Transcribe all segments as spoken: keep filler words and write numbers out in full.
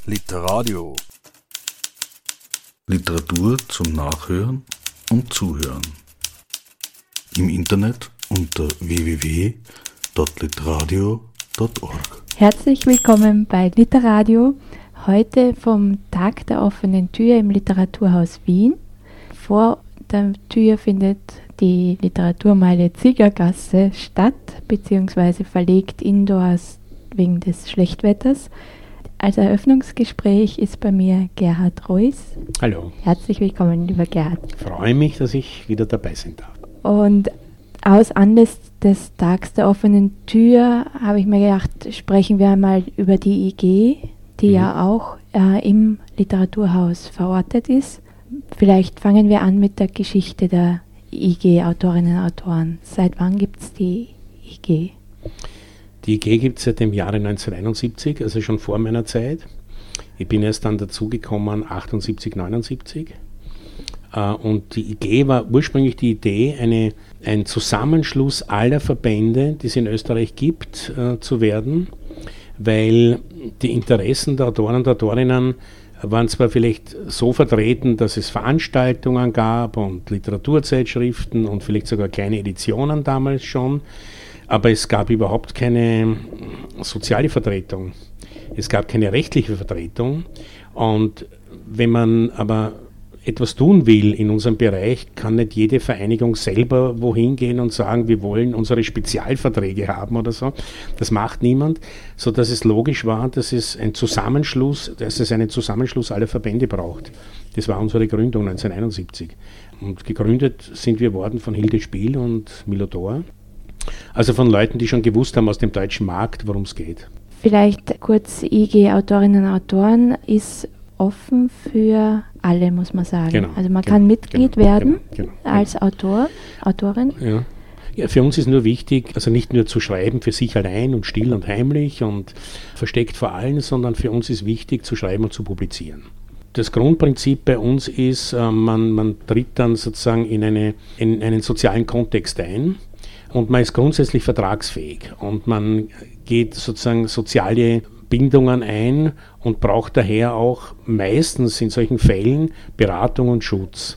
Literadio. Literatur zum Nachhören und Zuhören. Im Internet unter w w w punkt literadio punkt org. Herzlich willkommen bei Literadio, heute vom Tag der offenen Tür im Literaturhaus Wien. Vor der Tür findet die Literaturmeile Ziegergasse statt, beziehungsweise verlegt indoors wegen des Schlechtwetters. Als Eröffnungsgespräch ist bei mir Gerhard Reuss. Hallo. Herzlich willkommen, lieber Gerhard. Ich freue mich, dass ich wieder dabei sein darf. Und aus Anlass des Tags der offenen Tür habe ich mir gedacht, sprechen wir einmal über die I G, die mhm. ja auch äh, im Literaturhaus verortet ist. Vielleicht fangen wir an mit der Geschichte der I G, Autorinnen und Autoren. Seit wann gibt es die I G? Die I G gibt es seit dem Jahre neunzehnhunderteinundsiebzig, also schon vor meiner Zeit. Ich bin erst dann dazugekommen, achtundsiebzig, neunundsiebzig. Uh, und die I G war ursprünglich die Idee, eine, ein Zusammenschluss aller Verbände, die es in Österreich gibt, uh, zu werden, weil die Interessen der Autoren und Autorinnen waren zwar vielleicht so vertreten, dass es Veranstaltungen gab und Literaturzeitschriften und vielleicht sogar kleine Editionen damals schon, aber es gab überhaupt keine soziale Vertretung. Es gab keine rechtliche Vertretung. Und wenn man aber etwas tun will in unserem Bereich, kann nicht jede Vereinigung selber wohin gehen und sagen, wir wollen unsere Spezialverträge haben oder so. Das macht niemand, sodass es logisch war, dass es ein Zusammenschluss, dass es einen Zusammenschluss aller Verbände braucht. Das war unsere Gründung neunzehnhunderteinundsiebzig. Und gegründet sind wir worden von Hilde Spiel und Milo Thor. Also von Leuten, die schon gewusst haben aus dem deutschen Markt, worum es geht. Vielleicht kurz, I G Autorinnen und Autoren ist offen für alle, muss man sagen. Genau, also man genau, kann Mitglied genau, werden genau, genau, als Autor, Autorin. Ja. Ja, für uns ist nur wichtig, also nicht nur zu schreiben für sich allein und still und heimlich und versteckt vor allen, sondern für uns ist wichtig zu schreiben und zu publizieren. Das Grundprinzip bei uns ist, äh, man, man tritt dann sozusagen in, eine, in einen sozialen Kontext ein. Und man ist grundsätzlich vertragsfähig und man geht sozusagen soziale Bindungen ein und braucht daher auch meistens in solchen Fällen Beratung und Schutz.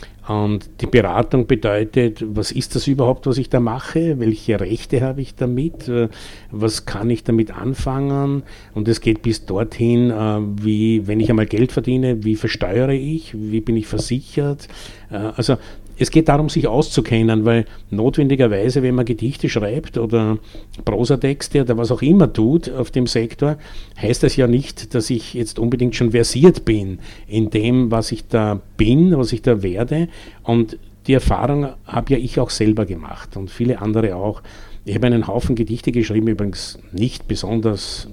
Und die Beratung bedeutet, was ist das überhaupt, was ich da mache? Welche Rechte habe ich damit? Was kann ich damit anfangen? Und es geht bis dorthin, wie, wenn ich einmal Geld verdiene, wie versteuere ich? Wie bin ich versichert? Also es geht darum, sich auszukennen, weil notwendigerweise, wenn man Gedichte schreibt oder Prosatexte oder was auch immer tut auf dem Sektor, heißt das ja nicht, dass ich jetzt unbedingt schon versiert bin in dem, was ich da bin, was ich da werde. Und die Erfahrung habe ja ich auch selber gemacht und viele andere auch. Ich habe einen Haufen Gedichte geschrieben, übrigens nicht besonders,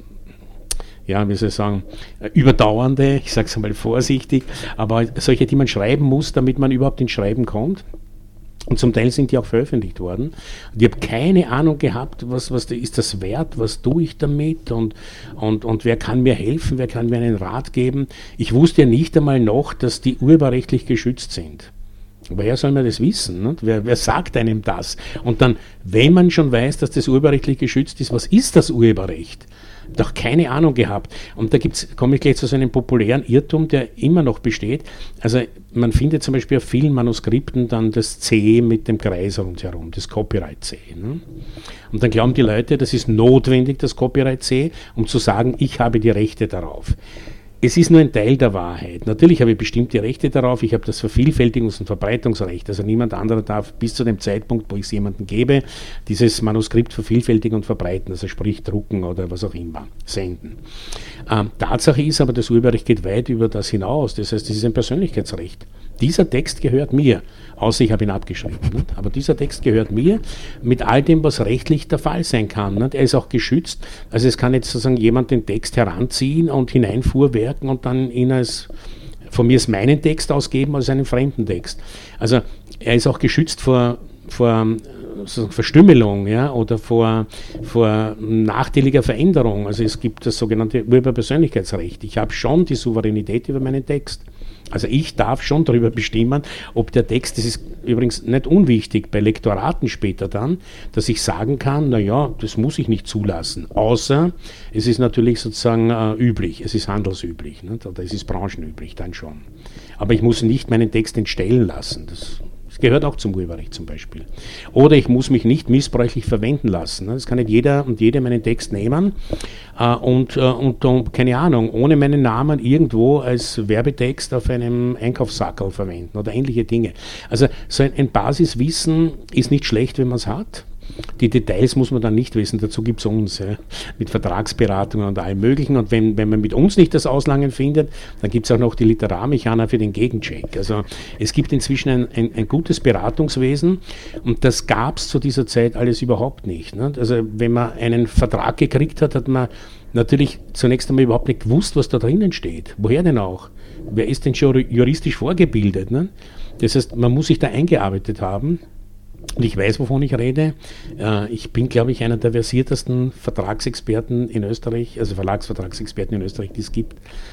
ja, wie soll ich sagen, überdauernde, ich sage es einmal vorsichtig, aber solche, die man schreiben muss, damit man überhaupt ins Schreiben kommt. Und zum Teil sind die auch veröffentlicht worden. Und ich habe keine Ahnung gehabt, was, was ist das wert, was tue ich damit und, und, und wer kann mir helfen, wer kann mir einen Rat geben. Ich wusste ja nicht einmal noch, dass die urheberrechtlich geschützt sind. Woher soll man das wissen? Ne? Wer, wer sagt einem das? Und dann, wenn man schon weiß, dass das urheberrechtlich geschützt ist, was ist das Urheberrecht? Doch keine Ahnung gehabt. Und da gibt's, komme ich gleich zu so einem populären Irrtum, der immer noch besteht. Also man findet zum Beispiel auf vielen Manuskripten dann das C mit dem Kreis rundherum, das Copyright C. Ne? Und dann glauben die Leute, das ist notwendig, das Copyright C, um zu sagen, ich habe die Rechte darauf. Es ist nur ein Teil der Wahrheit. Natürlich habe ich bestimmte Rechte darauf. Ich habe das Vervielfältigungs- und Verbreitungsrecht. Also niemand anderer darf bis zu dem Zeitpunkt, wo ich es jemandem gebe, dieses Manuskript vervielfältigen und verbreiten, also sprich drucken oder was auch immer, senden. Ähm, Tatsache ist aber, das Urheberrecht geht weit über das hinaus. Das heißt, es ist ein Persönlichkeitsrecht. Dieser Text gehört mir, außer ich habe ihn abgeschrieben. Nicht? Aber dieser Text gehört mir mit all dem, was rechtlich der Fall sein kann. Nicht? Er ist auch geschützt. Also es kann jetzt sozusagen jemand den Text heranziehen und hineinfuhrwerken und dann ihn als, von mir als meinen Text ausgeben, als einen fremden Text. Also er ist auch geschützt vor, vor Verstümmelung, ja, oder vor, vor nachteiliger Veränderung. Also es gibt das sogenannte Urheberpersönlichkeitsrecht. Ich habe schon die Souveränität über meinen Text. Also ich darf schon darüber bestimmen, ob der Text, das ist übrigens nicht unwichtig bei Lektoraten später dann, dass ich sagen kann, naja, das muss ich nicht zulassen, außer es ist natürlich sozusagen äh, üblich, es ist handelsüblich, nicht? Oder es ist branchenüblich, dann schon. Aber ich muss nicht meinen Text entstellen lassen, das gehört auch zum Urheberrecht zum Beispiel. Oder ich muss mich nicht missbräuchlich verwenden lassen. Das kann nicht jeder und jede meinen Text nehmen äh, und, äh, und, und, keine Ahnung, ohne meinen Namen irgendwo als Werbetext auf einem Einkaufssackerl verwenden oder ähnliche Dinge. Also so ein, ein Basiswissen ist nicht schlecht, wenn man es hat. Die Details muss man dann nicht wissen, dazu gibt es uns ja, mit Vertragsberatungen und allem Möglichen. Und wenn, wenn man mit uns nicht das Auslangen findet, dann gibt es auch noch die Literarmechaner für den Gegencheck. Also es gibt inzwischen ein, ein, ein gutes Beratungswesen und das gab es zu dieser Zeit alles überhaupt nicht. Ne? Also wenn man einen Vertrag gekriegt hat, hat man natürlich zunächst einmal überhaupt nicht gewusst, was da drinnen steht. Woher denn auch? Wer ist denn schon juristisch vorgebildet? Ne? Das heißt, man muss sich da eingearbeitet haben. Und ich weiß, wovon ich rede. Ich bin, glaube ich, einer der versiertesten Vertragsexperten in Österreich, also Verlagsvertragsexperten in Österreich, die es gibt.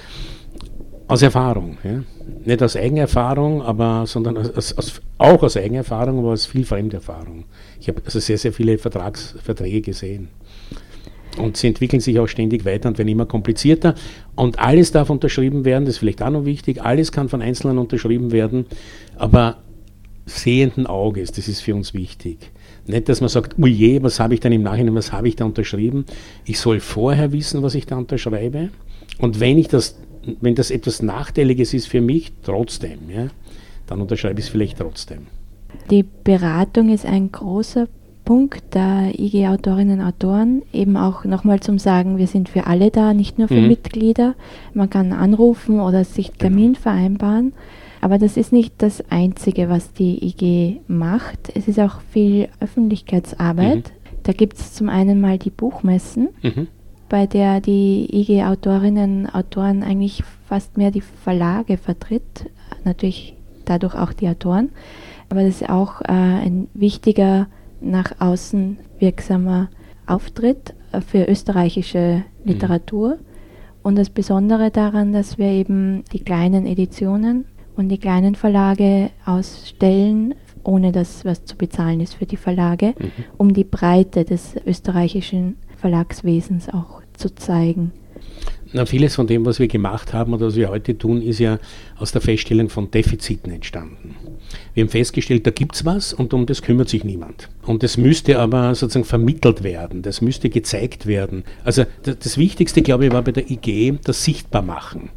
Aus Erfahrung. Ja. Nicht aus Eigenerfahrung, aber, sondern aus, aus, auch aus Eigenerfahrung, aber aus viel Fremderfahrung. Ich habe also sehr, sehr viele Vertragsverträge gesehen. Und sie entwickeln sich auch ständig weiter und werden immer komplizierter. Und alles darf unterschrieben werden, das ist vielleicht auch noch wichtig. Alles kann von Einzelnen unterschrieben werden, aber sehenden Auges, das ist für uns wichtig. Nicht, dass man sagt, oh je, was habe ich dann im Nachhinein, was habe ich da unterschrieben? Ich soll vorher wissen, was ich da unterschreibe. Und wenn ich das, wenn das etwas Nachteiliges ist für mich, trotzdem, ja, dann unterschreibe ich es vielleicht trotzdem. Die Beratung ist ein großer Punkt der I G-Autorinnen und Autoren, eben auch nochmal zum Sagen, wir sind für alle da, nicht nur für mhm. Mitglieder. Man kann anrufen oder sich Termin genau. vereinbaren. Aber das ist nicht das Einzige, was die I G macht. Es ist auch viel Öffentlichkeitsarbeit. Mhm. Da gibt es zum einen mal die Buchmessen, mhm. bei der die I G-Autorinnen und Autoren eigentlich fast mehr die Verlage vertritt. Natürlich dadurch auch die Autoren. Aber das ist auch äh, ein wichtiger, nach außen wirksamer Auftritt äh, für österreichische Literatur. Mhm. Und das Besondere daran, dass wir eben die kleinen Editionen und die kleinen Verlage ausstellen, ohne dass was zu bezahlen ist für die Verlage, mhm. um die Breite des österreichischen Verlagswesens auch zu zeigen. Na, vieles von dem, was wir gemacht haben oder was wir heute tun, ist ja aus der Feststellung von Defiziten entstanden. Wir haben festgestellt, da gibt es was und um das kümmert sich niemand. Und das müsste aber sozusagen vermittelt werden, das müsste gezeigt werden. Also das, das Wichtigste, glaube ich, war bei der I G das Sichtbarmachen.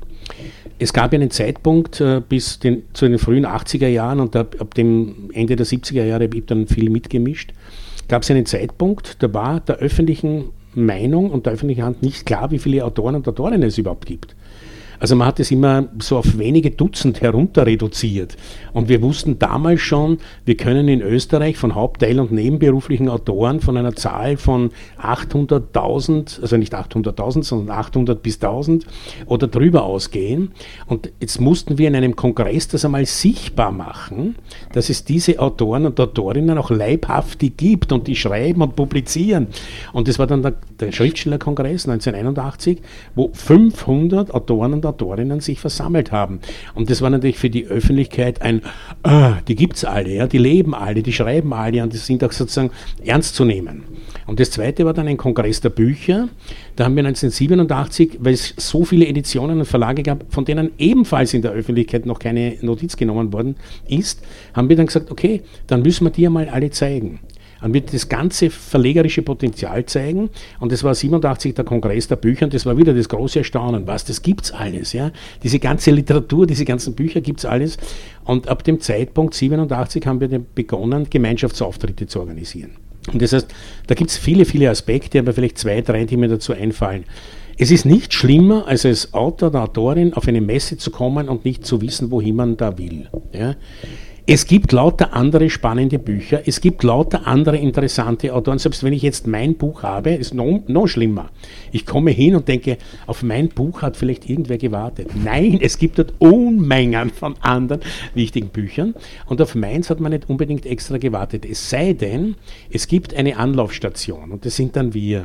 Es gab ja einen Zeitpunkt äh, bis den, zu den frühen achtziger Jahren und ab, ab dem Ende der siebziger Jahre habe ich dann viel mitgemischt, gab es einen Zeitpunkt, da war der öffentlichen Meinung und der öffentlichen Hand nicht klar, wie viele Autoren und Autorinnen es überhaupt gibt. Also man hat es immer so auf wenige Dutzend herunter reduziert. Und wir wussten damals schon, wir können in Österreich von Hauptteil- und nebenberuflichen Autoren von einer Zahl von achthunderttausend, also nicht achthunderttausend, sondern achthundert bis tausend oder drüber ausgehen. Und jetzt mussten wir in einem Kongress das einmal sichtbar machen, dass es diese Autoren und Autorinnen auch leibhaftig gibt und die schreiben und publizieren. Und das war dann der, der Schriftstellerkongress neunzehnhunderteinundachtzig, wo fünfhundert Autoren und Autorinnen sich versammelt haben. Und das war natürlich für die Öffentlichkeit ein, äh, die gibt es alle, ja, die leben alle, die schreiben alle und die sind auch sozusagen ernst zu nehmen. Und das zweite war dann ein Kongress der Bücher. Da haben wir neunzehnhundertsiebenundachtzig, weil es so viele Editionen und Verlage gab, von denen ebenfalls in der Öffentlichkeit noch keine Notiz genommen worden ist, haben wir dann gesagt, okay, dann müssen wir die ja mal alle zeigen. Und wird das ganze verlegerische Potenzial zeigen. Und das war siebenundachtzig der Kongress der Bücher und das war wieder das große Erstaunen. Was, das gibt's alles, ja? Diese ganze Literatur, diese ganzen Bücher gibt's alles. Und ab dem Zeitpunkt siebenundachtzig haben wir dann begonnen, Gemeinschaftsauftritte zu organisieren. Und das heißt, da gibt's viele, viele Aspekte, aber vielleicht zwei, drei, die mir dazu einfallen. Es ist nicht schlimmer, als als Autor oder Autorin auf eine Messe zu kommen und nicht zu wissen, wohin man da will, ja? Es gibt lauter andere spannende Bücher, es gibt lauter andere interessante Autoren. Selbst wenn ich jetzt mein Buch habe, ist noch, noch schlimmer. Ich komme hin und denke, auf mein Buch hat vielleicht irgendwer gewartet. Nein, es gibt dort Unmengen von anderen wichtigen Büchern und auf meins hat man nicht unbedingt extra gewartet. Es sei denn, es gibt eine Anlaufstation und das sind dann wir.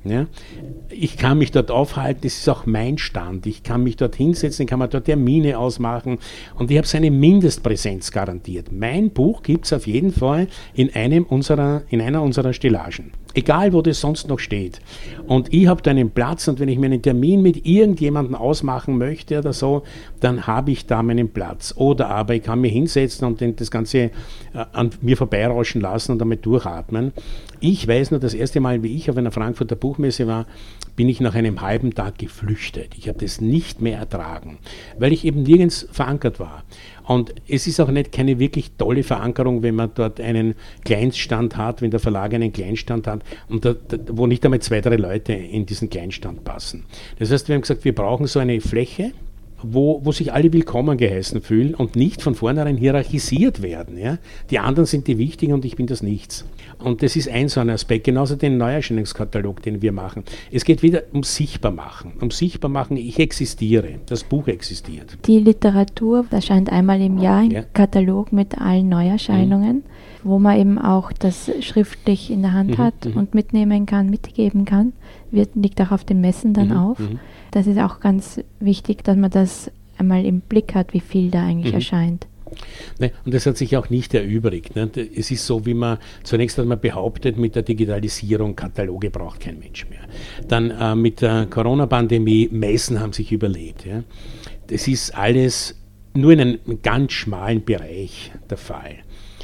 Ja? Ich kann mich dort aufhalten, das ist auch mein Stand. Ich kann mich dort hinsetzen, kann man dort Termine ausmachen und ich habe so eine Mindestpräsenz garantiert. Mein Buch gibt es auf jeden Fall in, einem unserer, in einer unserer Stellagen. Egal, wo das sonst noch steht. Und ich habe da einen Platz und wenn ich mir einen Termin mit irgendjemandem ausmachen möchte oder so, dann habe ich da meinen Platz. Oder aber ich kann mich hinsetzen und das Ganze äh, an mir vorbeirauschen lassen und damit durchatmen. Ich weiß nur, das erste Mal, wie ich auf einer Frankfurter Buchmesse war, bin ich nach einem halben Tag geflüchtet. Ich habe das nicht mehr ertragen, weil ich eben nirgends verankert war. Und es ist auch nicht keine wirklich tolle Verankerung, wenn man dort einen Kleinstand hat, wenn der Verlag einen Kleinstand hat, und da, da, wo nicht einmal zwei, drei Leute in diesen Kleinstand passen. Das heißt, wir haben gesagt, wir brauchen so eine Fläche, Wo, wo sich alle willkommen geheißen fühlen und nicht von vornherein hierarchisiert werden. Ja? Die anderen sind die Wichtigen und ich bin das Nichts. Und das ist ein so ein Aspekt, genauso den Neuerscheinungskatalog, den wir machen. Es geht wieder um Sichtbarmachen. Um Sichtbarmachen, ich existiere, das Buch existiert. Die Literatur erscheint einmal im Jahr im ja. Katalog mit allen Neuerscheinungen, mhm. wo man eben auch das schriftlich in der Hand mhm. hat mhm. und mitnehmen kann, mitgeben kann. Wird, liegt auch auf den Messen dann mhm. auf. Mhm. Das ist auch ganz wichtig, dass man das einmal im Blick hat, wie viel da eigentlich mhm. erscheint. Ne, und das hat sich auch nicht erübrigt. Ne? Es ist so, wie man zunächst hat man behauptet, mit der Digitalisierung Kataloge braucht kein Mensch mehr. Dann äh, mit der Corona-Pandemie, Messen haben sich überlebt. Ja? Das ist alles nur in einem ganz schmalen Bereich der Fall.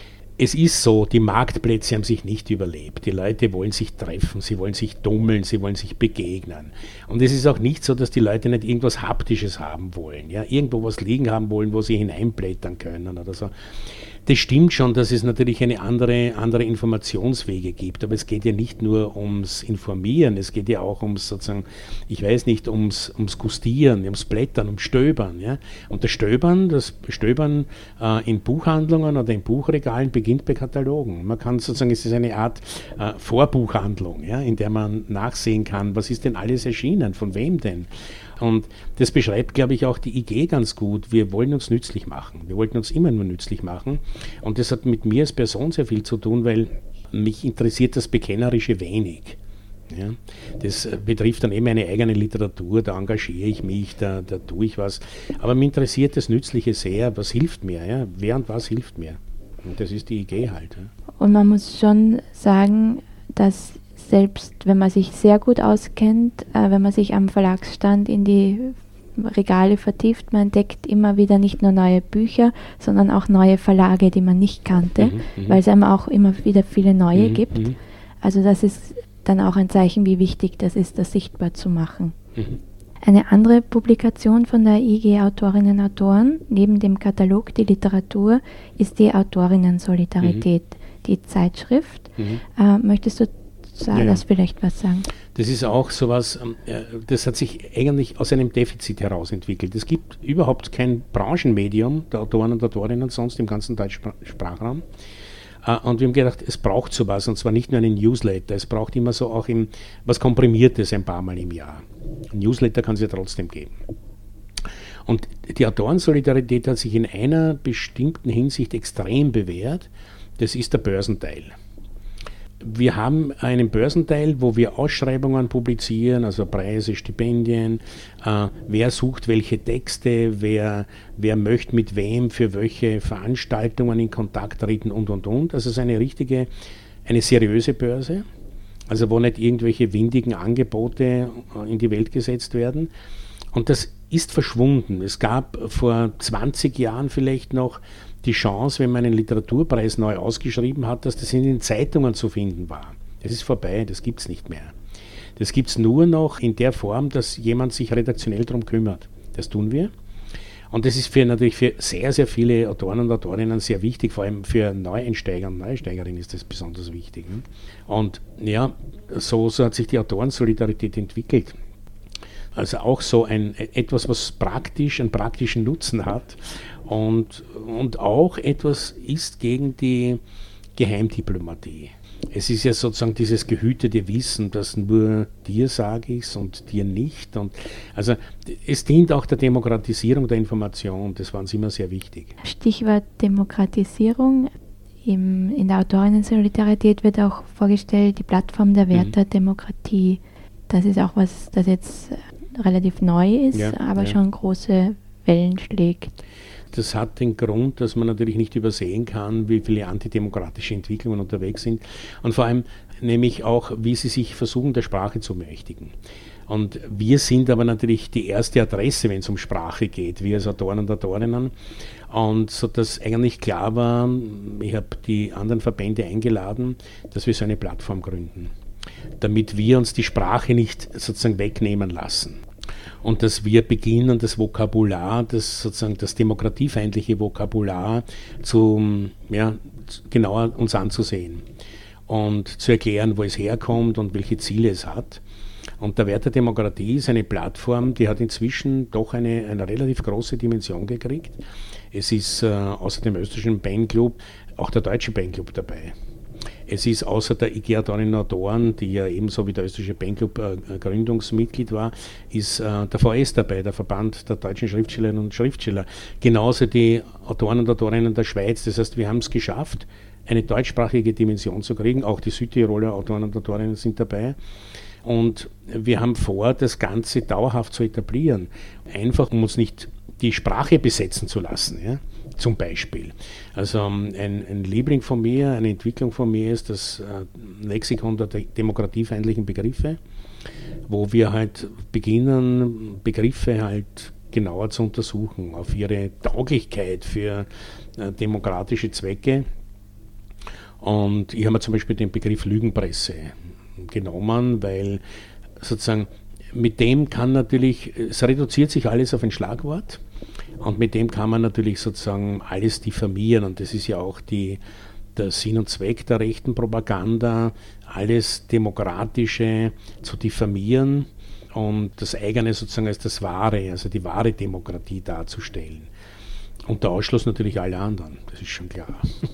Es ist so, die Marktplätze haben sich nicht überlebt. Die Leute wollen sich treffen, sie wollen sich tummeln, sie wollen sich begegnen. Und es ist auch nicht so, dass die Leute nicht irgendwas Haptisches haben wollen, ja, irgendwo was liegen haben wollen, wo sie hineinblättern können oder so. Das stimmt schon, dass es natürlich eine andere, andere Informationswege gibt, aber es geht ja nicht nur ums Informieren, es geht ja auch ums sozusagen, ich weiß nicht, ums, ums Gustieren, ums Blättern, ums Stöbern. Ja? Und das Stöbern, das Stöbern äh, in Buchhandlungen oder in Buchregalen beginnt bei Katalogen. Man kann sozusagen, es ist eine Art äh, Vorbuchhandlung, ja, in der man nachsehen kann, was ist denn alles erschienen, von wem denn? Und das beschreibt, glaube ich, auch die I G ganz gut. Wir wollen uns nützlich machen. Wir wollten uns immer nur nützlich machen. Und das hat mit mir als Person sehr viel zu tun, weil mich interessiert das Bekennerische wenig. Ja, das betrifft dann eben meine eigene Literatur, da engagiere ich mich, da, da tue ich was. Aber mich interessiert das Nützliche sehr. Was hilft mir? Ja? Wer und was hilft mir? Und das ist die I G halt. Ja. Und man muss schon sagen, dass selbst wenn man sich sehr gut auskennt, äh, wenn man sich am Verlagsstand in die Regale vertieft, man entdeckt immer wieder nicht nur neue Bücher, sondern auch neue Verlage, die man nicht kannte, mhm, weil es einem auch immer wieder viele neue mhm, gibt. Mhm. Also das ist dann auch ein Zeichen, wie wichtig das ist, das sichtbar zu machen. Mhm. Eine andere Publikation von der I G Autorinnen und Autoren, neben dem Katalog Die Literatur, ist die Autorinnen-Solidarität, mhm. die Zeitschrift. Mhm. Äh, möchtest du Ja, ja. das vielleicht was sagen? Das ist auch sowas, das hat sich eigentlich aus einem Defizit heraus entwickelt. Es gibt überhaupt kein Branchenmedium der Autoren und Autorinnen sonst im ganzen Deutschsprachraum. Und wir haben gedacht, es braucht sowas, und zwar nicht nur einen Newsletter, es braucht immer so auch im, was Komprimiertes ein paar Mal im Jahr. Ein Newsletter kann es ja trotzdem geben. Und die Autorensolidarität hat sich in einer bestimmten Hinsicht extrem bewährt, das ist der Börsenteil. Wir haben einen Börsenteil, wo wir Ausschreibungen publizieren, also Preise, Stipendien, äh, wer sucht welche Texte, wer, wer möchte mit wem für welche Veranstaltungen in Kontakt treten und, und, und. Also es ist eine richtige, eine seriöse Börse, also wo nicht irgendwelche windigen Angebote in die Welt gesetzt werden. Und das ist verschwunden. Es gab vor zwanzig Jahren vielleicht noch die Chance, wenn man einen Literaturpreis neu ausgeschrieben hat, dass das in den Zeitungen zu finden war. Das ist vorbei, das gibt es nicht mehr. Das gibt es nur noch in der Form, dass jemand sich redaktionell darum kümmert. Das tun wir. Und das ist für natürlich für sehr, sehr viele Autoren und Autorinnen sehr wichtig, vor allem für Neueinsteiger und Neueinsteigerinnen ist das besonders wichtig. Und ja, so, so hat sich die Autorensolidarität entwickelt. Also auch so ein etwas, was praktisch, einen praktischen Nutzen hat und, und auch etwas ist gegen die Geheimdiplomatie. Es ist ja sozusagen dieses gehütete Wissen, dass nur dir sage ich es und dir nicht. Und also es dient auch der Demokratisierung der Information, das war uns immer sehr wichtig. Stichwort Demokratisierung. Im, in der Autorinnen-Solidarität wird auch vorgestellt, die Plattform der Werte der mhm. Demokratie. das ist auch was, das jetzt relativ neu ist, ja, aber ja. schon große Wellen schlägt. Das hat den Grund, dass man natürlich nicht übersehen kann, wie viele antidemokratische Entwicklungen unterwegs sind und vor allem nämlich auch, wie sie sich versuchen, der Sprache zu mächtigen. Und wir sind aber natürlich die erste Adresse, wenn es um Sprache geht, wir als Autoren und Autorinnen. Und so dass eigentlich klar war, ich habe die anderen Verbände eingeladen, dass wir so eine Plattform gründen, damit wir uns die Sprache nicht sozusagen wegnehmen lassen. Und dass wir beginnen, das Vokabular, das sozusagen das demokratiefeindliche Vokabular zu, ja, genauer uns anzusehen und zu erklären, wo es herkommt und welche Ziele es hat. Und der Wert der Demokratie ist eine Plattform, die hat inzwischen doch eine, eine relativ große Dimension gekriegt. Es ist äh, außer dem österreichischen Pen-Club auch der deutsche Pen-Club dabei. Es ist außer der I G Autorinnen und Autoren, die ja ebenso wie der österreichische Pen-Club äh, Gründungsmitglied war, ist äh, der V S dabei, der Verband der deutschen Schriftstellerinnen und Schriftsteller. Genauso die Autoren und Autorinnen der Schweiz. Das heißt, wir haben es geschafft, eine deutschsprachige Dimension zu kriegen. Auch die Südtiroler Autoren und Autorinnen sind dabei. Und wir haben vor, das Ganze dauerhaft zu etablieren. Einfach, um uns nicht die Sprache besetzen zu lassen, ja? Zum Beispiel. Also ein, ein Liebling von mir, eine Entwicklung von mir ist das äh, Lexikon der demokratiefeindlichen Begriffe, wo wir halt beginnen, Begriffe halt genauer zu untersuchen, auf ihre Tauglichkeit für äh, demokratische Zwecke. Und ich habe mir zum Beispiel den Begriff Lügenpresse genommen, weil sozusagen mit dem kann natürlich, es reduziert sich alles auf ein Schlagwort und mit dem kann man natürlich sozusagen alles diffamieren und das ist ja auch die, der Sinn und Zweck der rechten Propaganda, alles Demokratische zu diffamieren und das eigene sozusagen als das Wahre, also die wahre Demokratie darzustellen. Unter Ausschluss natürlich alle anderen, das ist schon klar.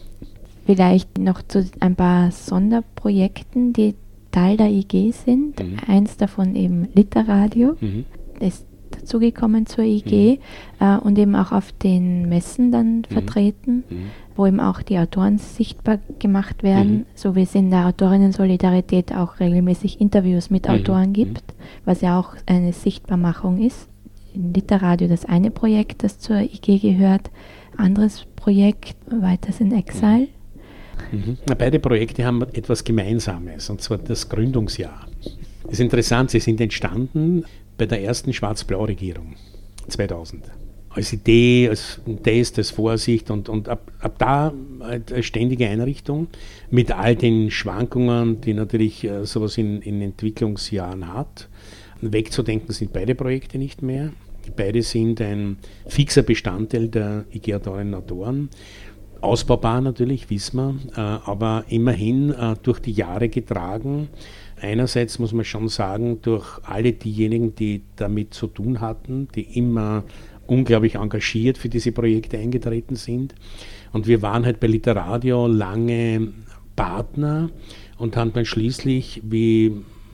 Vielleicht noch zu ein paar Sonderprojekten, die Teil der I G sind. Mhm. Eins davon eben Literadio, mhm. ist dazugekommen zur I G mhm. äh, und eben auch auf den Messen dann mhm. vertreten, mhm. wo eben auch die Autoren sichtbar gemacht werden, mhm. so wie es in der Autorinnen-Solidarität auch regelmäßig Interviews mit mhm. Autoren gibt, was ja auch eine Sichtbarmachung ist. In Literadio das eine Projekt, das zur I G gehört, anderes Projekt, Weiters in Exile. Mhm. Mhm. Beide Projekte haben etwas Gemeinsames, und zwar das Gründungsjahr. Das ist interessant, sie sind entstanden bei der ersten Schwarz-Blau-Regierung zweitausend. Als Idee, als Test, als Vorsicht und, und ab, ab da halt eine ständige Einrichtung mit all den Schwankungen, die natürlich äh, sowas in, in Entwicklungsjahren hat. Wegzudenken sind beide Projekte nicht mehr. Beide sind ein fixer Bestandteil der I G Autorinnen und Autoren. Ausbaubar natürlich, wissen wir, äh, aber immerhin äh, durch die Jahre getragen. Einerseits muss man schon sagen, durch alle diejenigen, die damit zu tun hatten, die immer unglaublich engagiert für diese Projekte eingetreten sind. Und wir waren halt bei Literadio lange Partner und haben dann schließlich, wie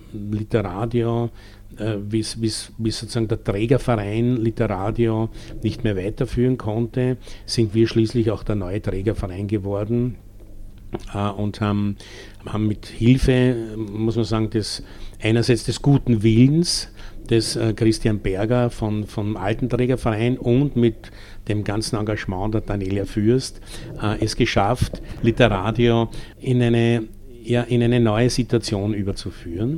Literadio, äh, wie sozusagen der Trägerverein Literadio nicht mehr weiterführen konnte, sind wir schließlich auch der neue Trägerverein geworden äh, und haben, haben mit Hilfe, muss man sagen, des, einerseits des guten Willens des äh, Christian Berger von, vom alten Trägerverein und mit dem ganzen Engagement der Danielia Fürst äh, es geschafft, Literadio in eine, ja, in eine neue Situation überzuführen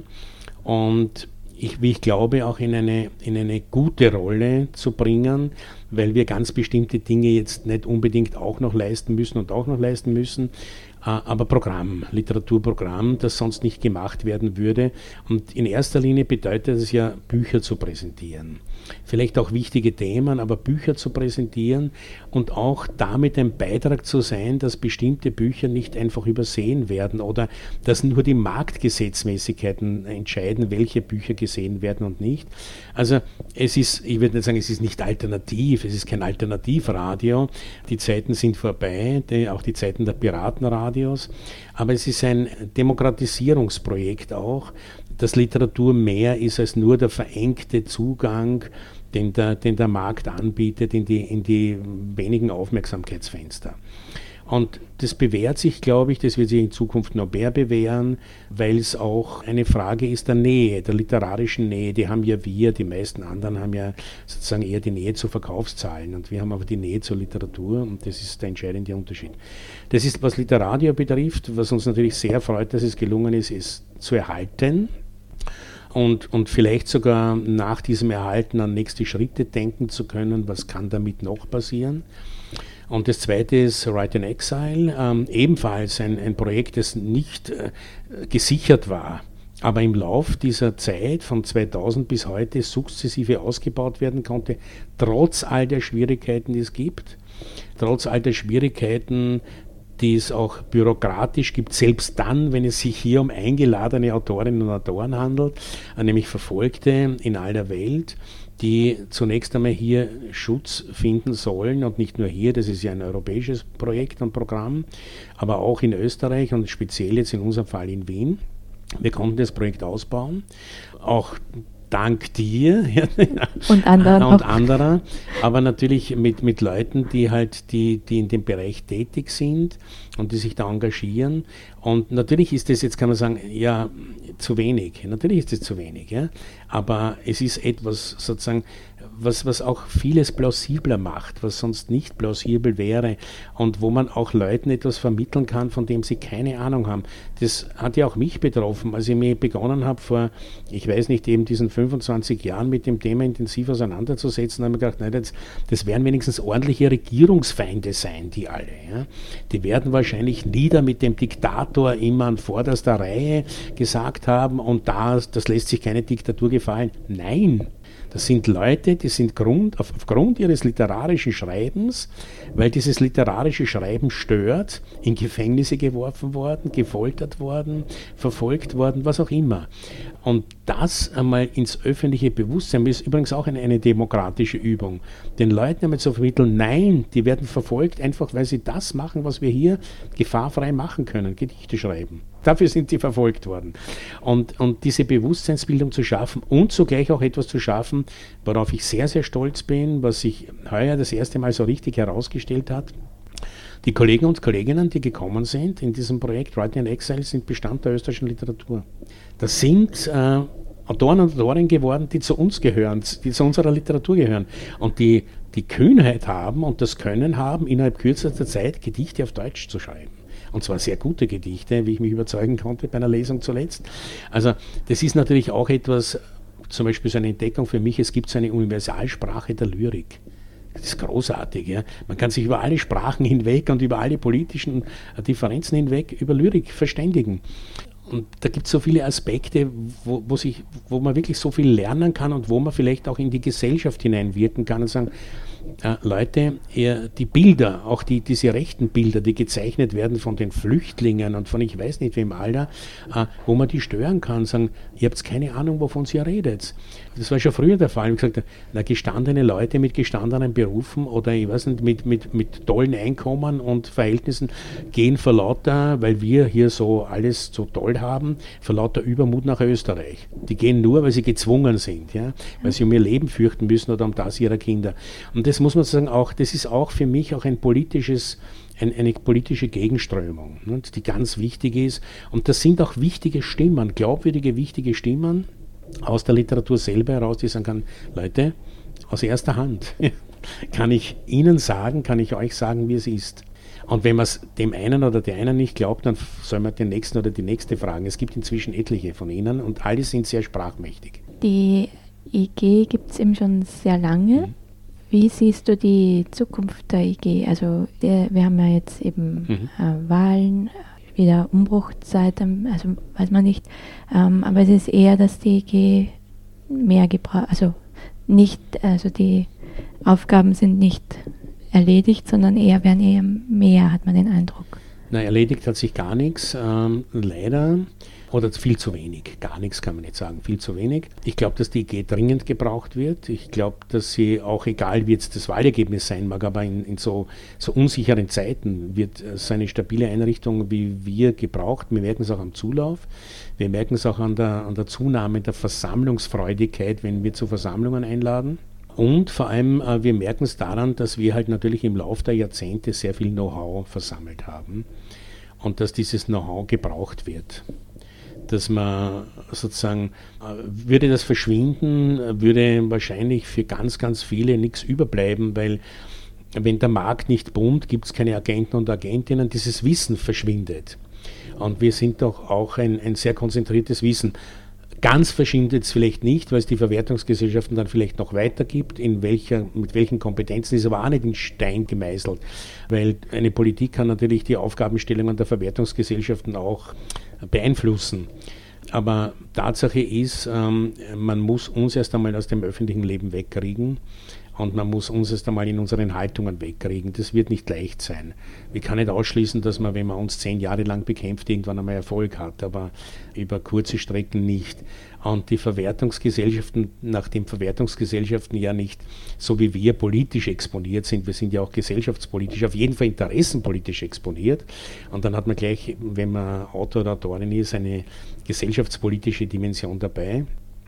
und ich, wie ich glaube, auch in eine, in eine gute Rolle zu bringen, weil wir ganz bestimmte Dinge jetzt nicht unbedingt auch noch leisten müssen und auch noch leisten müssen, aber Programm, Literaturprogramm, das sonst nicht gemacht werden würde. Und in erster Linie bedeutet es ja, Bücher zu präsentieren. Vielleicht auch wichtige Themen, aber Bücher zu präsentieren und auch damit ein Beitrag zu sein, dass bestimmte Bücher nicht einfach übersehen werden oder dass nur die Marktgesetzmäßigkeiten entscheiden, welche Bücher gesehen werden und nicht. Also es ist, ich würde nicht sagen, es ist nicht alternativ, es ist kein Alternativradio. Die Zeiten sind vorbei, die, auch die Zeiten der Piratenradios, aber es ist ein Demokratisierungsprojekt auch, dass Literatur mehr ist als nur der verengte Zugang, den der, den der Markt anbietet in die, in die wenigen Aufmerksamkeitsfenster. Und das bewährt sich, glaube ich, das wird sich in Zukunft noch mehr bewähren, weil es auch eine Frage ist der Nähe, der literarischen Nähe. Die haben ja wir, die meisten anderen haben ja sozusagen eher die Nähe zu Verkaufszahlen und wir haben aber die Nähe zur Literatur und das ist der entscheidende Unterschied. Das ist, was Literadio betrifft, was uns natürlich sehr freut, dass es gelungen ist, es zu erhalten. Und, und vielleicht sogar nach diesem Erhalten an nächste Schritte denken zu können, was kann damit noch passieren. Und das zweite ist Write in Exile, ähm, ebenfalls ein, ein Projekt, das nicht äh, gesichert war, aber im Lauf dieser Zeit von zweitausend bis heute sukzessive ausgebaut werden konnte, trotz all der Schwierigkeiten, die es gibt, trotz all der Schwierigkeiten, die es auch bürokratisch gibt, selbst dann, wenn es sich hier um eingeladene Autorinnen und Autoren handelt, nämlich Verfolgte in aller Welt, die zunächst einmal hier Schutz finden sollen und nicht nur hier, das ist ja ein europäisches Projekt und Programm, aber auch in Österreich und speziell jetzt in unserem Fall in Wien. Wir konnten das Projekt ausbauen, auch dank dir und anderen, und anderer, aber natürlich mit, mit Leuten, die halt die, die in dem Bereich tätig sind und die sich da engagieren. Und natürlich ist das jetzt, kann man sagen, ja, zu wenig. Natürlich ist das zu wenig, ja. Aber es ist etwas sozusagen, was, was auch vieles plausibler macht, was sonst nicht plausibel wäre und wo man auch Leuten etwas vermitteln kann, von dem sie keine Ahnung haben. Das hat ja auch mich betroffen, als ich mich begonnen habe vor, ich weiß nicht, eben diesen fünfundzwanzig Jahren mit dem Thema intensiv auseinanderzusetzen, habe ich gedacht, nein, das, das werden wenigstens ordentliche Regierungsfeinde sein, die alle. Ja. Die werden wahrscheinlich nieder mit dem Diktator immer an vorderster Reihe gesagt haben und da, das lässt sich keine Diktatur gefallen. Nein! Das sind Leute, die sind Grund, auf, aufgrund ihres literarischen Schreibens, weil dieses literarische Schreiben stört, in Gefängnisse geworfen worden, gefoltert worden, verfolgt worden, was auch immer. Und das einmal ins öffentliche Bewusstsein ist übrigens auch eine, eine demokratische Übung. Den Leuten einmal zu vermitteln, nein, die werden verfolgt, einfach weil sie das machen, was wir hier gefahrfrei machen können, Gedichte schreiben. Dafür sind sie verfolgt worden. Und, und diese Bewusstseinsbildung zu schaffen und zugleich auch etwas zu schaffen, worauf ich sehr, sehr stolz bin, was sich heuer das erste Mal so richtig herausgestellt hat. Die Kollegen und Kolleginnen, die gekommen sind in diesem Projekt Write in Exile, sind Bestand der österreichischen Literatur. Das sind äh, Autoren und Autorinnen geworden, die zu uns gehören, die zu unserer Literatur gehören und die die Kühnheit haben und das Können haben, innerhalb kürzester Zeit Gedichte auf Deutsch zu schreiben. Und zwar sehr gute Gedichte, wie ich mich überzeugen konnte bei einer Lesung zuletzt. Also das ist natürlich auch etwas, zum Beispiel so eine Entdeckung für mich, es gibt so eine Universalsprache der Lyrik. Das ist großartig. Ja. Man kann sich über alle Sprachen hinweg und über alle politischen Differenzen hinweg über Lyrik verständigen. Und da gibt es so viele Aspekte, wo, wo, sich, wo man wirklich so viel lernen kann und wo man vielleicht auch in die Gesellschaft hineinwirken kann und sagen, äh, Leute, ihr, die Bilder, auch die, diese rechten Bilder, die gezeichnet werden von den Flüchtlingen und von ich weiß nicht wem aller, äh, wo man die stören kann, sagen, ihr habt keine Ahnung, wovon ihr redet. Das war schon früher der Fall. Ich gesagt, na, gestandene Leute mit gestandenen Berufen oder ich weiß nicht, mit, mit, mit tollen Einkommen und Verhältnissen gehen vor lauter, weil wir hier so alles so toll haben, vor lauter Übermut nach Österreich. Die gehen nur, weil sie gezwungen sind, ja, weil sie um ihr Leben fürchten müssen oder um das ihrer Kinder. Und das muss man sagen, auch, das ist auch für mich auch ein politisches, ein, eine politische Gegenströmung, ne, die ganz wichtig ist. Und das sind auch wichtige Stimmen, glaubwürdige, wichtige Stimmen aus der Literatur selber heraus, die sagen kann, Leute, aus erster Hand kann ich Ihnen sagen, kann ich euch sagen, wie es ist. Und wenn man es dem einen oder der einen nicht glaubt, dann soll man den nächsten oder die nächste fragen. Es gibt inzwischen etliche von ihnen und alle sind sehr sprachmächtig. Die I G gibt es eben schon sehr lange. Mhm. Wie siehst du die Zukunft der I G? Also der, wir haben ja jetzt eben mhm. äh, Wahlen, wieder Umbruchzeit, also weiß man nicht. Ähm, aber es ist eher, dass die I G mehr gebraucht, also nicht, also die Aufgaben sind nicht erledigt, sondern eher werden eher mehr, hat man den Eindruck. Na, erledigt hat sich gar nichts, ähm, leider, oder viel zu wenig. Gar nichts kann man nicht sagen, viel zu wenig. Ich glaube, dass die I G dringend gebraucht wird. Ich glaube, dass sie auch, egal wie jetzt das Wahlergebnis sein mag, aber in, in so, so unsicheren Zeiten wird so eine stabile Einrichtung wie wir gebraucht. Wir merken es auch am Zulauf. Wir merken es auch an der, an der Zunahme der Versammlungsfreudigkeit, wenn wir zu Versammlungen einladen. Und vor allem, wir merken es daran, dass wir halt natürlich im Laufe der Jahrzehnte sehr viel Know-how versammelt haben und dass dieses Know-how gebraucht wird. Dass man sozusagen, würde das verschwinden, würde wahrscheinlich für ganz, ganz viele nichts überbleiben, weil wenn der Markt nicht boomt, gibt es keine Agenten und Agentinnen, dieses Wissen verschwindet. Und wir sind doch auch ein, ein sehr konzentriertes Wissen. Ganz verschwindet es vielleicht nicht, weil es die Verwertungsgesellschaften dann vielleicht noch weitergibt, in welcher, mit welchen Kompetenzen, ist aber auch nicht in Stein gemeißelt, weil eine Politik kann natürlich die Aufgabenstellungen der Verwertungsgesellschaften auch beeinflussen. Aber Tatsache ist, ähm, man muss uns erst einmal aus dem öffentlichen Leben wegkriegen. Und man muss uns erst einmal in unseren Haltungen wegkriegen. Das wird nicht leicht sein. Wir können nicht ausschließen, dass man, wenn man uns zehn Jahre lang bekämpft, irgendwann einmal Erfolg hat, aber über kurze Strecken nicht. Und die Verwertungsgesellschaften, nachdem Verwertungsgesellschaften ja nicht so wie wir politisch exponiert sind, wir sind ja auch gesellschaftspolitisch, auf jeden Fall interessenpolitisch exponiert. Und dann hat man gleich, wenn man Autor oder Autorin ist, eine gesellschaftspolitische Dimension dabei.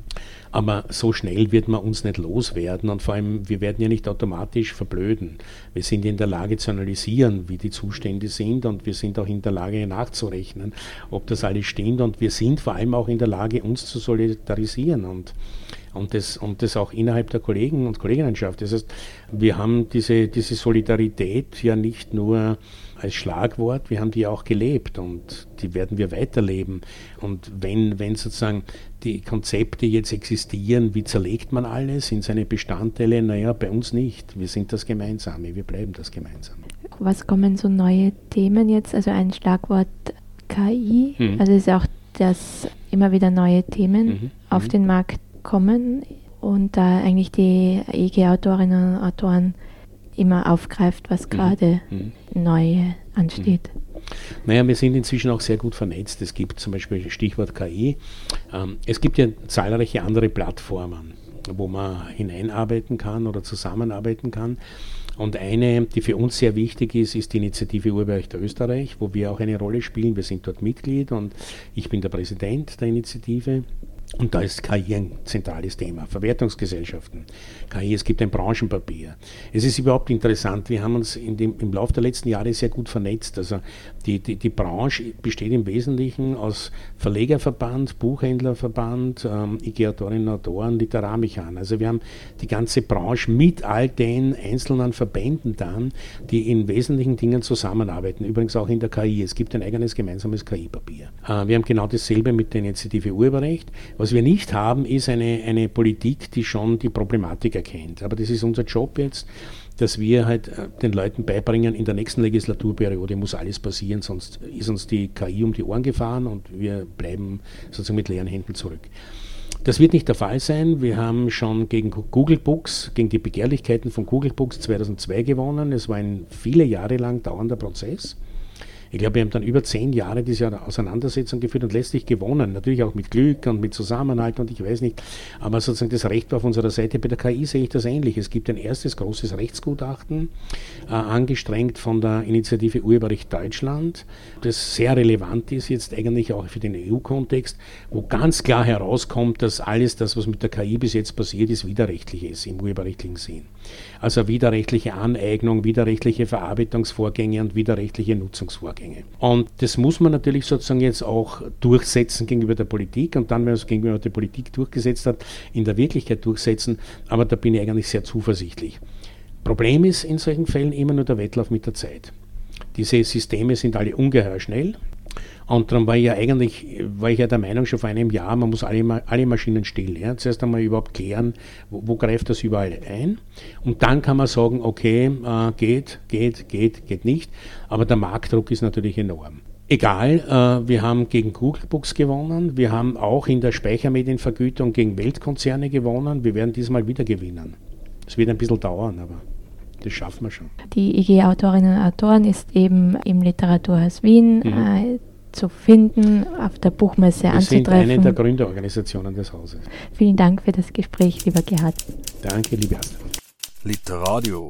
Aber so schnell wird man uns nicht loswerden und vor allem, wir werden ja nicht automatisch verblöden. Wir sind in der Lage zu analysieren, wie die Zustände sind und wir sind auch in der Lage nachzurechnen, ob das alles stimmt und wir sind vor allem auch in der Lage, uns zu solidarisieren und, und, das, und das auch innerhalb der Kollegen und Kolleginnenschaft. Das heißt, wir haben diese, diese Solidarität ja nicht nur als Schlagwort, wir haben die auch gelebt und die werden wir weiterleben. Und wenn, wenn sozusagen die Konzepte jetzt existieren, wie zerlegt man alles in seine Bestandteile? Naja, bei uns nicht. Wir sind das Gemeinsame, wir bleiben das Gemeinsame. Was kommen so neue Themen jetzt? Also ein Schlagwort K I, hm. also ist auch, dass immer wieder neue Themen mhm. auf mhm. den Markt kommen und da eigentlich die E G-Autorinnen und Autoren immer aufgreift, was gerade mhm. neu ansteht. Mhm. Naja, wir sind inzwischen auch sehr gut vernetzt. Es gibt zum Beispiel Stichwort K I. Ähm, es gibt ja zahlreiche andere Plattformen, wo man hineinarbeiten kann oder zusammenarbeiten kann. Und eine, die für uns sehr wichtig ist, ist die Initiative Urheberrecht Österreich, wo wir auch eine Rolle spielen. Wir sind dort Mitglied und ich bin der Präsident der Initiative. Und da ist K I ein zentrales Thema. Verwertungsgesellschaften, K I, es gibt ein Branchenpapier. Es ist überhaupt interessant, wir haben uns in dem, im Laufe der letzten Jahre sehr gut vernetzt. Also die, die, die Branche besteht im Wesentlichen aus Verlegerverband, Buchhändlerverband, ähm, I G-Autorinnen und Autoren, Literarmechaner. Also wir haben die ganze Branche mit all den einzelnen Verbänden dann, die in wesentlichen Dingen zusammenarbeiten. Übrigens auch in der K I. Es gibt ein eigenes gemeinsames K I-Papier. Äh, wir haben genau dasselbe mit der Initiative Urheberrecht. Was wir nicht haben, ist eine, eine Politik, die schon die Problematik erkennt. Aber das ist unser Job jetzt, dass wir halt den Leuten beibringen, in der nächsten Legislaturperiode muss alles passieren, sonst ist uns die K I um die Ohren gefahren und wir bleiben sozusagen mit leeren Händen zurück. Das wird nicht der Fall sein. Wir haben schon gegen Google Books, gegen die Begehrlichkeiten von Google Books zweitausendzwei gewonnen. Es war ein viele Jahre lang dauernder Prozess. Ich glaube, wir haben dann über zehn Jahre diese Auseinandersetzung geführt und letztlich gewonnen. Natürlich auch mit Glück und mit Zusammenhalt und ich weiß nicht. Aber sozusagen das Recht war auf unserer Seite. Bei der K I sehe ich das ähnlich. Es gibt ein erstes großes Rechtsgutachten, äh, angestrengt von der Initiative Urheberrecht Deutschland, das sehr relevant ist jetzt eigentlich auch für den E U-Kontext, wo ganz klar herauskommt, dass alles das, was mit der K I bis jetzt passiert ist, widerrechtlich ist im urheberrechtlichen Sinn. Also widerrechtliche Aneignung, widerrechtliche Verarbeitungsvorgänge und widerrechtliche Nutzungsvorgänge. Und das muss man natürlich sozusagen jetzt auch durchsetzen gegenüber der Politik und dann, wenn man es gegenüber der Politik durchgesetzt hat, in der Wirklichkeit durchsetzen. Aber da bin ich eigentlich sehr zuversichtlich. Problem ist in solchen Fällen immer nur der Wettlauf mit der Zeit. Diese Systeme sind alle ungeheuer schnell. Und darum war ich ja eigentlich, war ich ja der Meinung schon vor einem Jahr, man muss alle, alle Maschinen stillen. Ja. Zuerst einmal überhaupt klären, wo, wo greift das überall ein. Und dann kann man sagen, okay, äh, geht, geht, geht, geht nicht. Aber der Marktdruck ist natürlich enorm. Egal, äh, wir haben gegen Google Books gewonnen. Wir haben auch in der Speichermedienvergütung gegen Weltkonzerne gewonnen. Wir werden diesmal wieder gewinnen. Es wird ein bisschen dauern, aber das schaffen wir schon. Die I G-Autorinnen und Autoren ist eben im Literaturhaus Wien mhm. äh, zu finden, auf der Buchmesse Wir anzutreffen. Wir sind eine der Gründerorganisationen des Hauses. Vielen Dank für das Gespräch, lieber Gerhard. Danke, liebe Astrid. Literadio.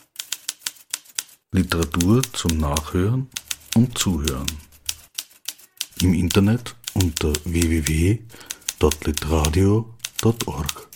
Literatur zum Nachhören und Zuhören. Im Internet unter w w w punkt literadio punkt org.